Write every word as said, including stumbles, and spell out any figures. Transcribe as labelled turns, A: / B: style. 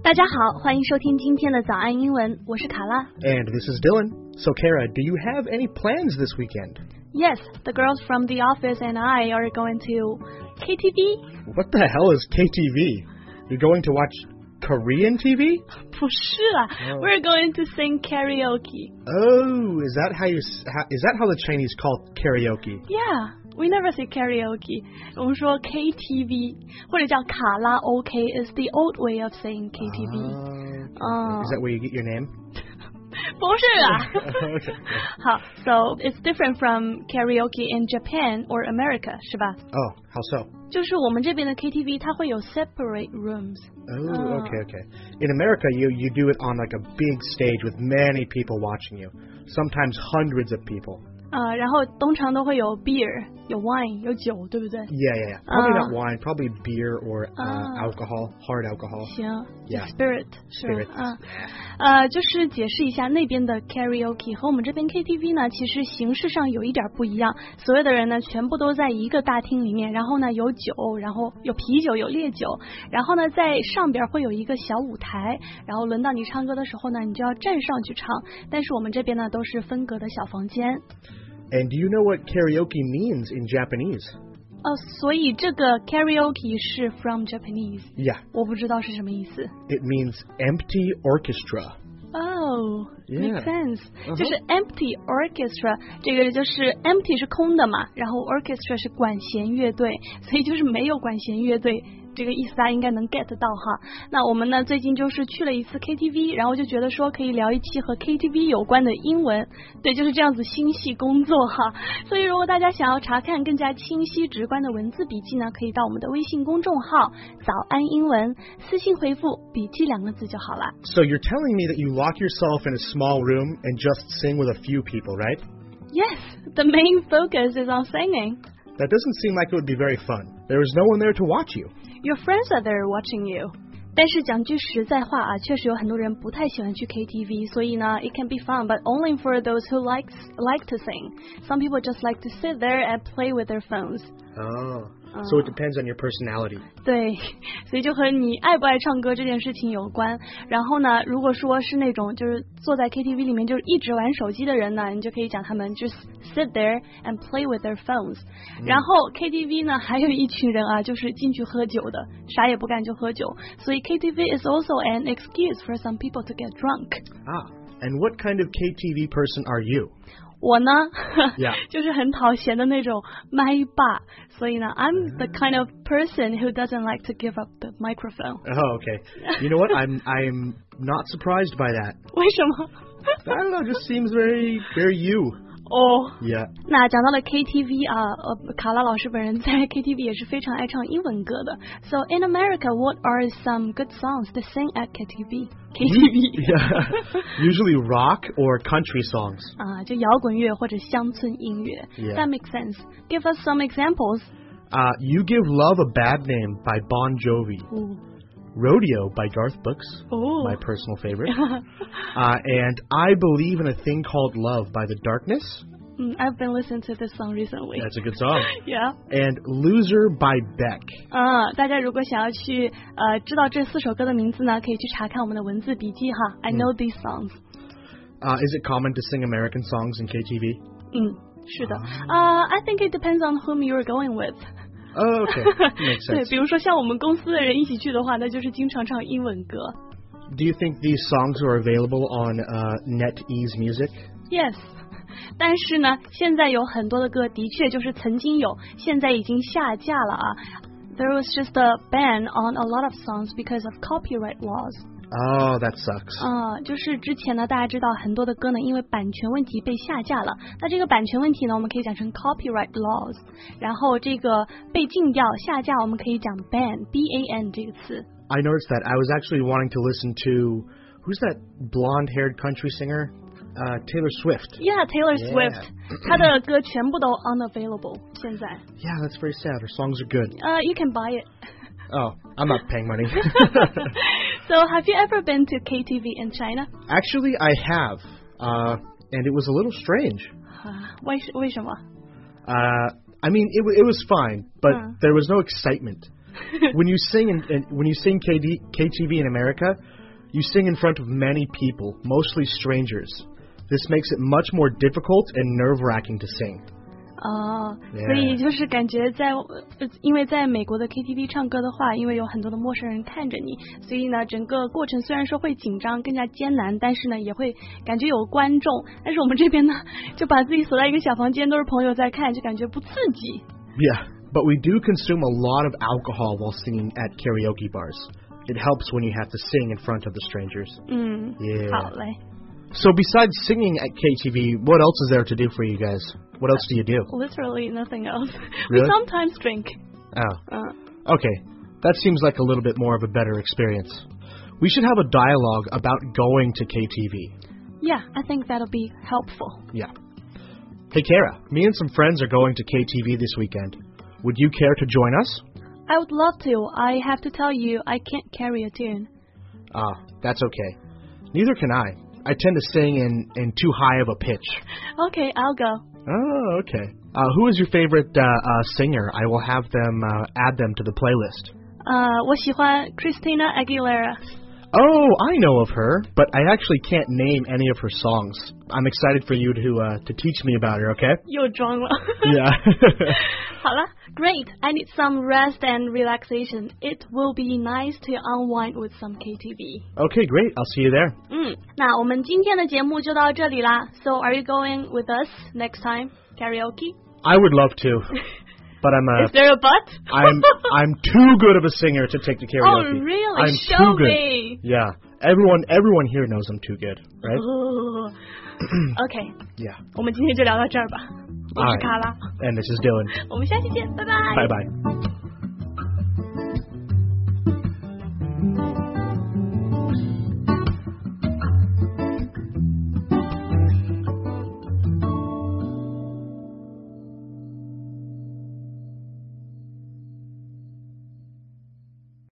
A: 大家好，欢迎收听今天的早安英文，我是卡拉。
B: And this is Dylan. So, Kara, do you have any plans this weekend?
A: Yes, the girls from the office and I are going to K T V.
B: What the hell is K T V? You're going to watch Korean T V?
A: 不是啦、oh. We're going to sing karaoke.
B: Oh, is that how you? Is that how the Chinese call karaoke?
A: Yeah, we never say karaoke. 我们说 K T V 或者叫卡拉 OK is the old way of saying K T V.
B: Uh, uh, is that where you get your name?
A: 不是啊。
B: okay.
A: 好 so it's different from karaoke in Japan or America, 是吧？
B: Oh, how so?
A: 就是我们这边的 K T V 它会有 separate rooms.
B: Oh, okay, okay. In America, you you do it on like a big stage with many people watching you, sometimes hundreds of people.
A: 啊，然后通常都会有 beer, 有 wine, 有酒，对不对？
B: Yeah, yeah, yeah. Probably not wine, probably beer or uh, alcohol, hard alcohol.
A: 行
B: Yeah.
A: Spirit 是
B: Spirit.
A: 啊，呃，就是解释一下那边的 karaoke 和我们这边 K T V 呢，其实形式上有一点不一样。所有的人呢，全部都在一个大厅里面，然后呢有酒，然后有啤酒，有烈酒，然后呢在上边会有一个小舞台，然后轮到你唱歌的时候呢，你就要站上去唱。但是我们这边呢都是分隔的小房间。
B: And do you know what karaoke means in Japanese?
A: 哦，所以这个 karaoke 是 from Japanese.
B: Yeah.
A: 我不知道是什么意思。
B: It means empty orchestra.
A: Oh,
B: yeah.
A: makes sense.
B: Uh-huh.
A: 就是 empty orchestra, 这个就是 empty 是空的嘛，然后 orchestra 是管弦乐队，所以就是没有管弦乐队。这个意思大家应该能 get 到哈。那我们呢最近就是去了一次 K T V， 然后就觉得说可以聊一期和 K T V 有关的英文，对，就是这样子心系工作哈。所以如果大家想要查看更加清晰直观的文字笔记呢，可以到我们的微信公众号早安英文，私信回复笔记两个字就好了。
B: So you're telling me that you lock yourself in a small room and just sing with a few people, right?
A: Yes, the main focus is on singing.
B: That doesn't seem like it would be very fun. There is no one there to watch you.
A: Your friends are there watching you. 但是讲句实在话啊，确实有很多人不太喜欢去 K T V， 所以呢 it can be fun, but only for those who likes, like to sing. Some people just like to sit there and play with their phones.
B: Oh, so it depends on your personality.
A: 对，所以就和你爱不爱唱歌这件事情有关。然后呢，如果说是那种就是坐在 K T V 里面就是一直玩手机的人呢，你就可以讲他们 just sit there and play with their phones。然后 K T V 呢，还有一群人啊，就是进去喝酒的，啥也不干就喝酒。所以 K T V is also an excuse for some people to get drunk.
B: Ah, and what kind of K T V person are you?
A: 我呢
B: yeah.
A: 就是很讨嫌的那种麦霸，所以呢 I'm the kind of person who doesn't like to give up the microphone.
B: Oh, okay. You know what? I'm I'm not surprised by that.
A: 为什么
B: I don't know, just seems very very you.
A: 哦、oh,
B: yeah.
A: 那讲到了 K T V 啊，呃，卡拉老师本人在 K T V 也是非常爱唱英文歌的。So in America, what are some good songs to sing at K T V? K T V.
B: Yeah. Usually rock or country songs.
A: 啊，就摇滚乐或者乡村音乐。
B: Yeah.
A: That makes sense. Give us some examples.
B: Uh, You Give Love a Bad Name by Bon Jovi.
A: Ooh.
B: Rodeo by Garth Brooks,
A: Ooh.
B: my personal favorite. uh, and I Believe in a Thing Called Love by The Darkness.
A: Mm, I've been listening to this song recently.
B: That's a good song.
A: Yeah.
B: And Loser by Beck.
A: 啊，大家如果想要去呃知道这四首歌的名字呢，可以去查看我们的文字笔记哈。I know these songs.
B: Uh, is it common to sing American songs in K T V?
A: 嗯，是的。呃、uh, I think it depends on whom you're going with.
B: Oh, okay. Makes sense.
A: 对，比如说像我们公司的人一起去的话，那就是经常唱英文歌。
B: Do you think these songs are available on uh, NetEase Music?
A: Yes. 但是呢，现在有很多的歌的确就是曾经有，现在已经下架了啊。There was just a ban on a lot of songs because of copyright laws.
B: Oh, that sucks.
A: 啊、呃，就是之前呢，大家知道很多的歌呢，因为版权问题被下架了。那这个版权问题呢，我们可以讲成 copyright laws。然后这个被禁掉、下架，我们可以讲 ban，b a n 这个词。
B: I noticed that. I was actually wanting to listen to who's that blonde-haired country singer? Uh, Taylor Swift.
A: Yeah, Taylor
B: yeah.
A: Swift. 她的歌全部都 unavailable 现在。
B: Yeah, that's very sad. Her songs are good.
A: Uh, you can buy it.
B: Oh, I'm not paying money.
A: So, have you ever been to K T V in China?
B: Actually, I have. Uh, and it was a little strange.
A: Uh, 为为什么
B: Uh, I mean, it, it was fine, but
A: uh.
B: there was no excitement. when you sing in, in when you sing K D, K T V in America, you sing in front of many people, mostly strangers. This makes it much more difficult and nerve-wracking to sing.
A: 哦，所以就是感觉在，因为在美国的 K T V 唱歌的话，因为有很多的陌生人看着你，所以呢，整个过程虽然说会紧张，更加艰难，但是呢，也会感觉有观众。但是我们这边呢，就把自己锁在一个小房间，都是朋友在看，就感觉不刺激。
B: Yeah, but we do consume a lot of alcohol while singing at karaoke bars. It helps when you have to sing in front of the strangers.
A: 嗯
B: Yeah.
A: 好嘞。
B: So besides singing at K T V, what else is there to do for you guys? What else do you do?
A: Literally nothing else.
B: Really?
A: We sometimes drink.
B: Oh.
A: Uh.
B: Okay. That seems like a little bit more of a better experience. We should have a dialogue about going to K T V.
A: Yeah, I think that'll be helpful.
B: Yeah. Hey, Kara, me and some friends are going to K T V this weekend. Would you care to join us?
A: I would love to. I have to tell you, I can't carry a tune.
B: Ah, that's okay. Neither can I. I tend to sing in, in too high of a pitch.
A: Okay, I'll go.
B: Oh, okay. Uh, who is your favorite uh, uh, singer? I will have them uh, add them to the playlist.
A: 呃，我喜欢 Christina Aguilera.
B: Oh, I know of her, but I actually can't name any of her songs. I'm excited for you to uh, to teach me about her, okay?
A: 又装了。
B: Yeah.
A: 好了 Great. I need some rest and relaxation. It will be nice to unwind with some K T V.
B: Okay, great. I'll see you there.
A: 嗯，那我们今天的节目就到这里啦。So are you going with us next time? Karaoke?
B: I would love to, but I'm a.
A: Is there a but?
B: I'm I'm too good of a singer to take the
A: Oh,
B: karaoke.
A: really?
B: I'm
A: Show
B: too good.
A: me.
B: Yeah, everyone everyone here knows I'm too good, right?
A: Oh. OK,
B: Yeah.
A: 我们今天就聊到这儿吧。我是卡拉，
B: And this is Dylan.
A: 我们下期见，拜拜。
B: Bye bye.